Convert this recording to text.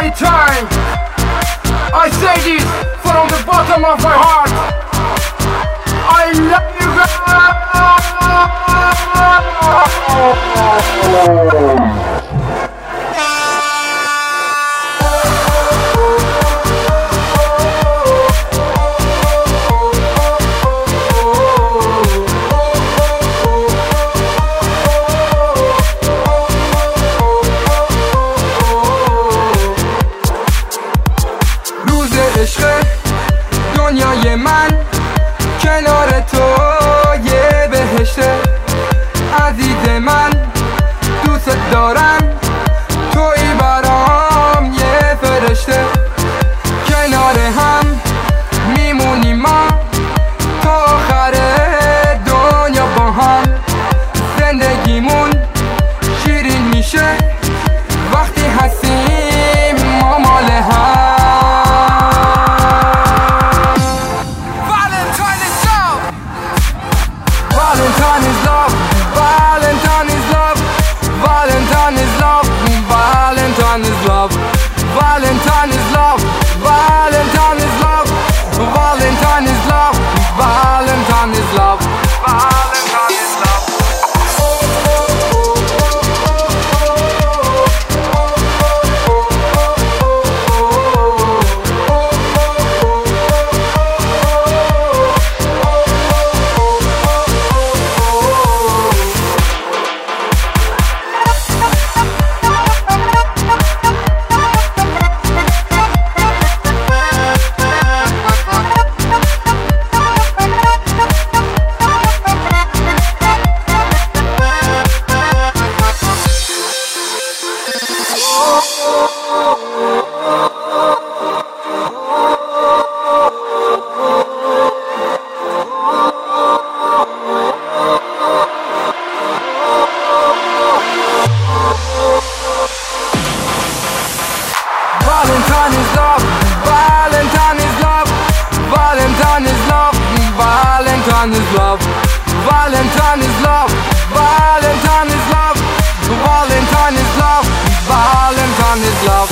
Valentine. I say this from the bottom of my heart. I love you guys. دنیای من کنار تو یه بهشته، عزیز من دوست دارم، توی برام یه فرشته. کنار هم میمونیم ما تا آخر دنیا، با هم زندگیمون شیرین میشه وقتی هستیم ما مال هم. Valentine is love, Valentine is love, Valentine is love, Valentine is love, Valentine is love, Valentine is love, Valentine is love, Valentine is love, Valentine is love. Valentine is love, Valentine is love, Valentine is love, Valentine is love, Valentine is love, Valentine is love, Valentine is love, Valentine is love.